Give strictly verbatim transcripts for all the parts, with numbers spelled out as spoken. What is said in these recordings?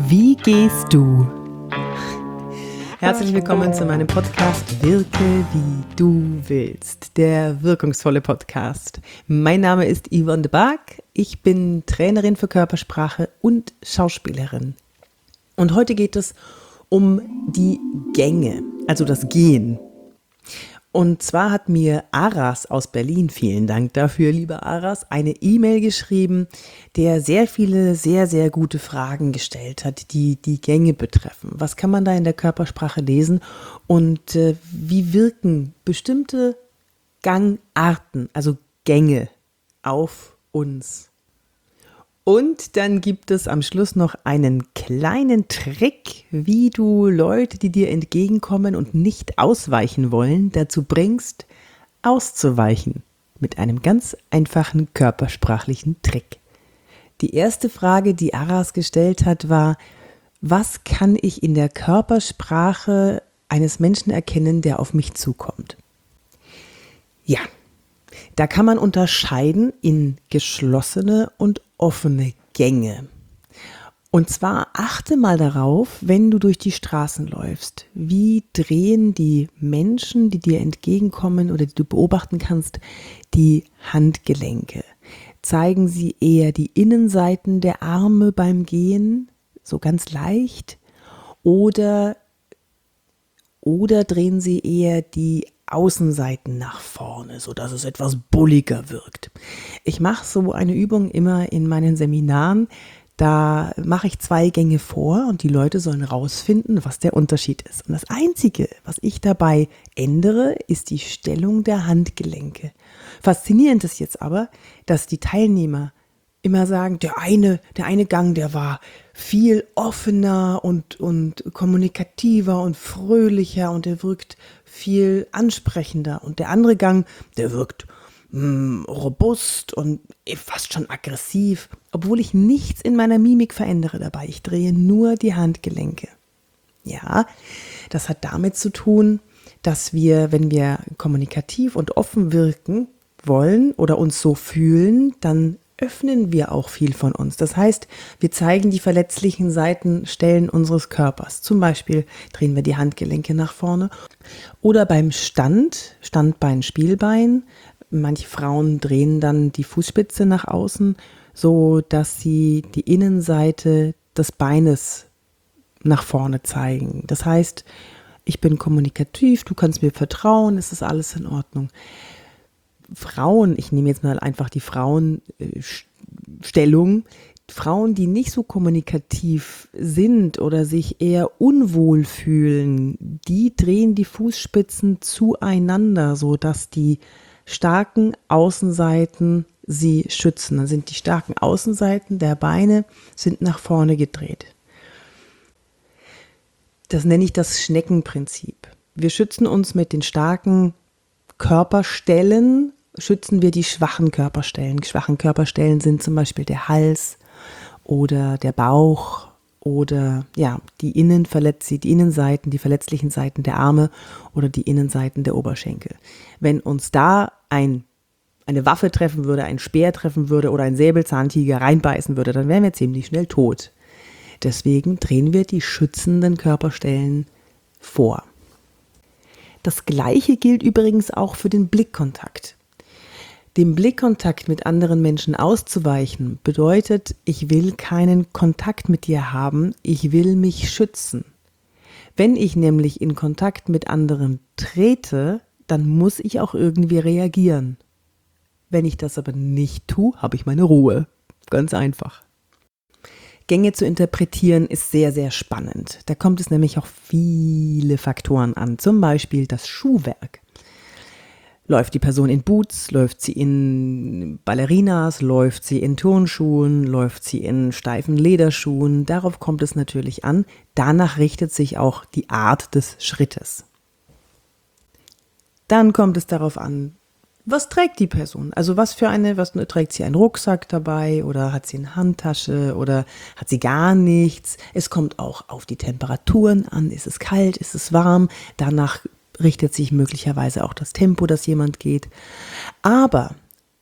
Wie gehst du? Herzlich willkommen zu meinem Podcast Wirke wie du willst, der wirkungsvolle Podcast. Mein Name ist Yvonne de Barg, ich bin Trainerin für Körpersprache und Schauspielerin. Und heute geht es um die Gänge, also das Gehen. Und zwar hat mir Aras aus Berlin, vielen Dank dafür, lieber Aras, eine E-Mail geschrieben, der sehr viele, sehr, sehr gute Fragen gestellt hat, die die Gänge betreffen. Was kann man da in der Körpersprache lesen und äh, wie wirken bestimmte Gangarten, also Gänge, auf uns? Und dann gibt es am Schluss noch einen kleinen Trick, wie du Leute, die dir entgegenkommen und nicht ausweichen wollen, dazu bringst, auszuweichen. Mit einem ganz einfachen körpersprachlichen Trick. Die erste Frage, die Aras gestellt hat, war: Was kann ich in der Körpersprache eines Menschen erkennen, der auf mich zukommt? Ja, da kann man unterscheiden in geschlossene und offene Gänge. Und zwar achte mal darauf, wenn du durch die Straßen läufst, wie drehen die Menschen, die dir entgegenkommen oder die du beobachten kannst, die Handgelenke. Zeigen sie eher die Innenseiten der Arme beim Gehen, so ganz leicht, oder, oder drehen sie eher die Außenseiten nach vorne, sodass es etwas bulliger wirkt. Ich mache so eine Übung immer in meinen Seminaren. Da mache ich zwei Gänge vor und die Leute sollen rausfinden, was der Unterschied ist. Und das Einzige, was ich dabei ändere, ist die Stellung der Handgelenke. Faszinierend ist jetzt aber, dass die Teilnehmer immer sagen, der eine, der eine Gang, der war viel offener und, und kommunikativer und fröhlicher und der wirkt viel ansprechender. Und der andere Gang, der wirkt mh, robust und fast schon aggressiv, obwohl ich nichts in meiner Mimik verändere dabei. Ich drehe nur die Handgelenke. Ja, das hat damit zu tun, dass wir, wenn wir kommunikativ und offen wirken wollen oder uns so fühlen, dann öffnen wir auch viel von uns. Das heißt, wir zeigen die verletzlichen Seiten, Stellen unseres Körpers. Zum Beispiel drehen wir die Handgelenke nach vorne. Oder beim Stand, Standbein, Spielbein. Manche Frauen drehen dann die Fußspitze nach außen, so dass sie die Innenseite des Beines nach vorne zeigen. Das heißt, ich bin kommunikativ, du kannst mir vertrauen, es ist alles in Ordnung. Frauen, ich nehme jetzt mal einfach die Frauenstellung, Frauen, die nicht so kommunikativ sind oder sich eher unwohl fühlen, die drehen die Fußspitzen zueinander, sodass die starken Außenseiten sie schützen. Dann sind die starken Außenseiten der Beine sind nach vorne gedreht. Das nenne ich das Schneckenprinzip. Wir schützen uns mit den starken Körperstellen, schützen wir die schwachen Körperstellen. Die schwachen Körperstellen sind zum Beispiel der Hals oder der Bauch oder ja, die, Innenverletz- die Innenseiten, die verletzlichen Seiten der Arme oder die Innenseiten der Oberschenkel. Wenn uns da ein, eine Waffe treffen würde, ein Speer treffen würde oder ein Säbelzahntiger reinbeißen würde, dann wären wir ziemlich schnell tot. Deswegen drehen wir die schützenden Körperstellen vor. Das Gleiche gilt übrigens auch für den Blickkontakt. Dem Blickkontakt mit anderen Menschen auszuweichen bedeutet, ich will keinen Kontakt mit dir haben, ich will mich schützen. Wenn ich nämlich in Kontakt mit anderen trete, dann muss ich auch irgendwie reagieren. Wenn ich das aber nicht tue, habe ich meine Ruhe. Ganz einfach. Gänge zu interpretieren ist sehr, sehr spannend. Da kommt es nämlich auch viele Faktoren an, zum Beispiel das Schuhwerk. Läuft die Person in Boots, läuft sie in Ballerinas, läuft sie in Turnschuhen, läuft sie in steifen Lederschuhen. Darauf kommt es natürlich an. Danach richtet sich auch die Art des Schrittes. Dann kommt es darauf an, was trägt die Person? Also was für eine, was trägt sie einen Rucksack dabei oder hat sie eine Handtasche oder hat sie gar nichts? Es kommt auch auf die Temperaturen an. Ist es kalt? Ist es warm? Danach richtet sich möglicherweise auch das Tempo, das jemand geht. Aber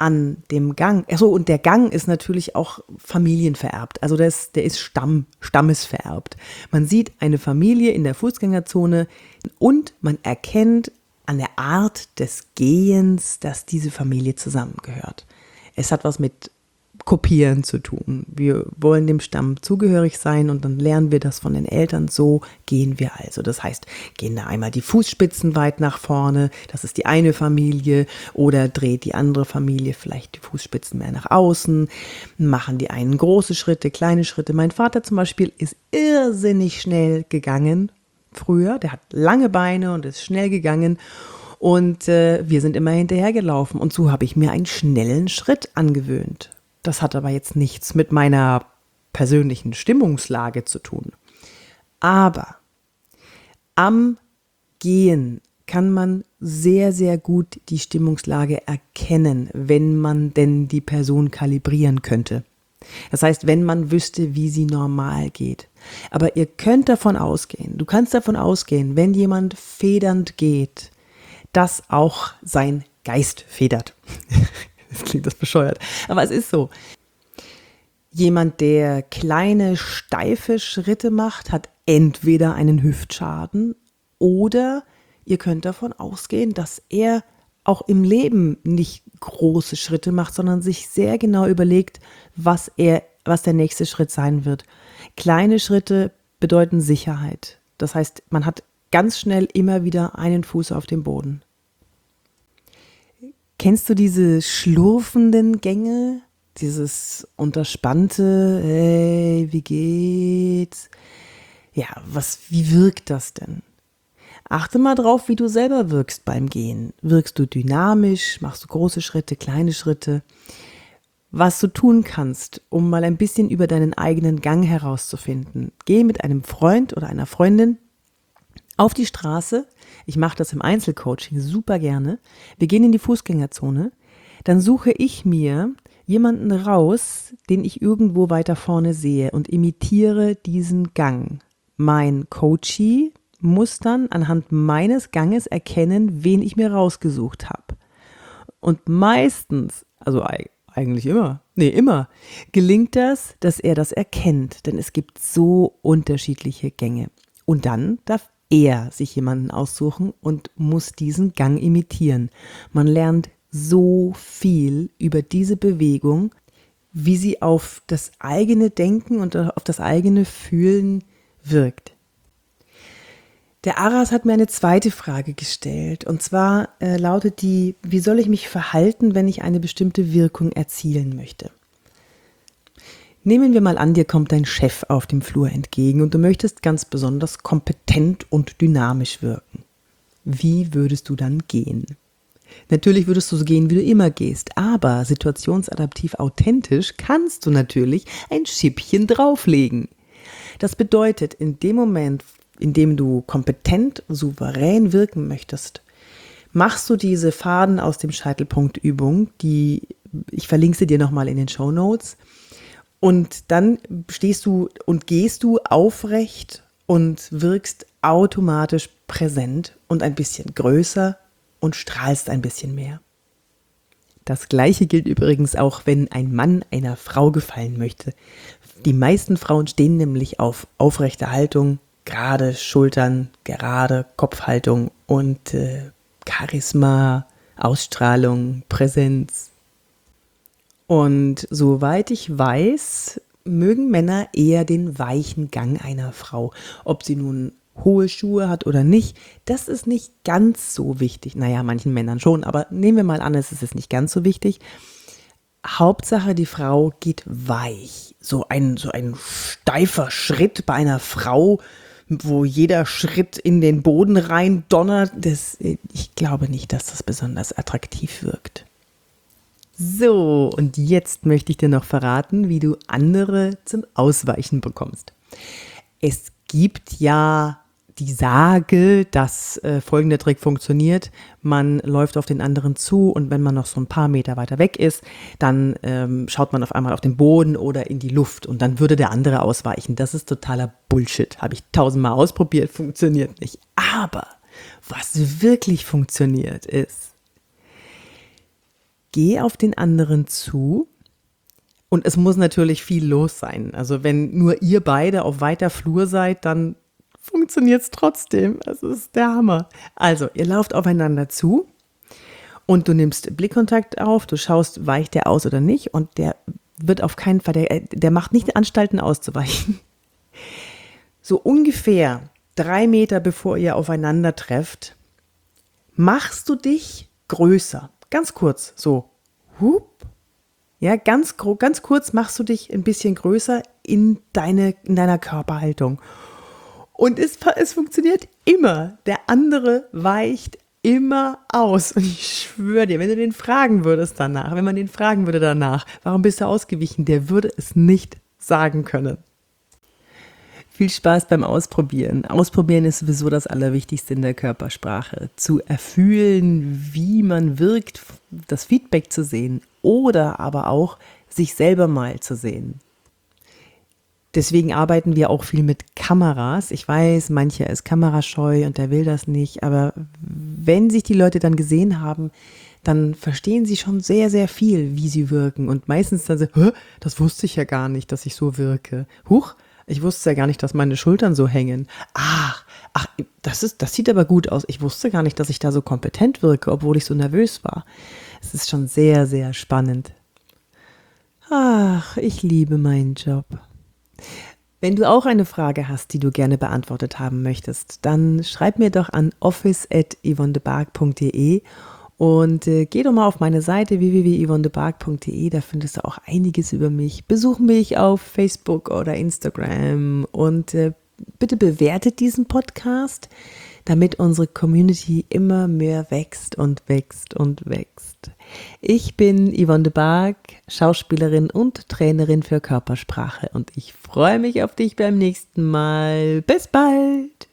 an dem Gang, achso, und der Gang ist natürlich auch familienvererbt, also der ist, der ist Stamm, stammesvererbt. Man sieht eine Familie in der Fußgängerzone und man erkennt an der Art des Gehens, dass diese Familie zusammengehört. Es hat was mit Kopieren zu tun. Wir wollen dem Stamm zugehörig sein und dann lernen wir das von den Eltern. So gehen wir also. Das heißt, gehen da einmal die Fußspitzen weit nach vorne, das ist die eine Familie, oder dreht die andere Familie vielleicht die Fußspitzen mehr nach außen, machen die einen große Schritte, kleine Schritte. Mein Vater zum Beispiel ist irrsinnig schnell gegangen früher, der hat lange Beine und ist schnell gegangen. Und äh, wir sind immer hinterhergelaufen und so habe ich mir einen schnellen Schritt angewöhnt. Das hat aber jetzt nichts mit meiner persönlichen Stimmungslage zu tun. Aber am Gehen kann man sehr, sehr gut die Stimmungslage erkennen, wenn man denn die Person kalibrieren könnte. Das heißt, wenn man wüsste, wie sie normal geht. Aber ihr könnt davon ausgehen, du kannst davon ausgehen, wenn jemand federnd geht, dass auch sein Geist federt. Jetzt klingt das bescheuert, aber es ist so. Jemand, der kleine, steife Schritte macht, hat entweder einen Hüftschaden oder ihr könnt davon ausgehen, dass er auch im Leben nicht große Schritte macht, sondern sich sehr genau überlegt, was er, was der nächste Schritt sein wird. Kleine Schritte bedeuten Sicherheit. Das heißt, man hat ganz schnell immer wieder einen Fuß auf dem Boden. Kennst du diese schlurfenden Gänge? Dieses unterspannte, hey, wie geht's? Ja, was, wie wirkt das denn? Achte mal drauf, wie du selber wirkst beim Gehen. Wirkst du dynamisch? Machst du große Schritte, kleine Schritte? Was du tun kannst, um mal ein bisschen über deinen eigenen Gang herauszufinden. Geh mit einem Freund oder einer Freundin auf die Straße. Ich mache das im Einzelcoaching super gerne. Wir gehen in die Fußgängerzone. Dann suche ich mir jemanden raus, den ich irgendwo weiter vorne sehe und imitiere diesen Gang. Mein Coachie muss dann anhand meines Ganges erkennen, wen ich mir rausgesucht habe. Und meistens, also eigentlich immer, nee, immer, gelingt das, dass er das erkennt, denn es gibt so unterschiedliche Gänge. Und dann darf er sich jemanden aussuchen und muss diesen Gang imitieren. Man lernt so viel über diese Bewegung, wie sie auf das eigene Denken und auf das eigene Fühlen wirkt. Der Aras hat mir eine zweite Frage gestellt und zwar äh, lautet die, wie soll ich mich verhalten, wenn ich eine bestimmte Wirkung erzielen möchte? Nehmen wir mal an, dir kommt dein Chef auf dem Flur entgegen und du möchtest ganz besonders kompetent und dynamisch wirken. Wie würdest du dann gehen? Natürlich würdest du so gehen, wie du immer gehst, aber situationsadaptiv authentisch kannst du natürlich ein Schippchen drauflegen. Das bedeutet, in dem Moment, in dem du kompetent, souverän wirken möchtest, machst du diese Faden aus dem Scheitelpunkt-Übung, die, ich verlinke sie dir nochmal in den Shownotes, und dann stehst du und gehst du aufrecht und wirkst automatisch präsent und ein bisschen größer und strahlst ein bisschen mehr. Das Gleiche gilt übrigens auch, wenn ein Mann einer Frau gefallen möchte. Die meisten Frauen stehen nämlich auf aufrechte Haltung, gerade Schultern, gerade Kopfhaltung und äh, Charisma, Ausstrahlung, Präsenz. Und soweit ich weiß, mögen Männer eher den weichen Gang einer Frau. Ob sie nun hohe Schuhe hat oder nicht, das ist nicht ganz so wichtig. Naja, manchen Männern schon, aber nehmen wir mal an, es ist nicht ganz so wichtig. Hauptsache, die Frau geht weich. So ein, so ein steifer Schritt bei einer Frau, wo jeder Schritt in den Boden rein donnert, das, ich glaube nicht, dass das besonders attraktiv wirkt. So, und jetzt möchte ich dir noch verraten, wie du andere zum Ausweichen bekommst. Es gibt ja die Sage, dass äh, folgender Trick funktioniert. Man läuft auf den anderen zu und wenn man noch so ein paar Meter weiter weg ist, dann ähm, schaut man auf einmal auf den Boden oder in die Luft und dann würde der andere ausweichen. Das ist totaler Bullshit. Habe ich tausendmal ausprobiert, funktioniert nicht. Aber was wirklich funktioniert ist, geh auf den anderen zu und es muss natürlich viel los sein. Also wenn nur ihr beide auf weiter Flur seid, dann funktioniert es trotzdem. Das ist der Hammer. Also, ihr lauft aufeinander zu und du nimmst Blickkontakt auf, du schaust, weicht der aus oder nicht und der wird auf keinen Fall, der, der macht nicht Anstalten auszuweichen. So ungefähr drei Meter bevor ihr aufeinander trefft, machst du dich größer. Ganz kurz, so. Hup. Ja, ganz, ganz kurz machst du dich ein bisschen größer in, deine, in deiner Körperhaltung. Und es, es funktioniert immer. Der andere weicht immer aus. Und ich schwöre dir, wenn du den fragen würdest danach, wenn man den fragen würde danach, warum bist du ausgewichen, der würde es nicht sagen können. Viel Spaß beim Ausprobieren. Ausprobieren ist sowieso das Allerwichtigste in der Körpersprache. Zu erfühlen, wie man wirkt, das Feedback zu sehen oder aber auch sich selber mal zu sehen. Deswegen arbeiten wir auch viel mit Kameras. Ich weiß, mancher ist kamerascheu und der will das nicht, aber wenn sich die Leute dann gesehen haben, dann verstehen sie schon sehr, sehr viel, wie sie wirken. Und meistens dann so, hä, das wusste ich ja gar nicht, dass ich so wirke. Huch, ich wusste ja gar nicht, dass meine Schultern so hängen. Ach, ach, das ist, das sieht aber gut aus. Ich wusste gar nicht, dass ich da so kompetent wirke, obwohl ich so nervös war. Es ist schon sehr, sehr spannend. Ach, ich liebe meinen Job. Wenn du auch eine Frage hast, die du gerne beantwortet haben möchtest, dann schreib mir doch an office at yvonnedebarg punkt de und äh, geh doch mal auf meine Seite w w w punkt yvonnedebarg punkt de, da findest du auch einiges über mich. Besuch mich auf Facebook oder Instagram und äh, bitte bewertet diesen Podcast, damit unsere Community immer mehr wächst und wächst und wächst. Ich bin Yvonne de Barg, Schauspielerin und Trainerin für Körpersprache und ich freue mich auf dich beim nächsten Mal. Bis bald!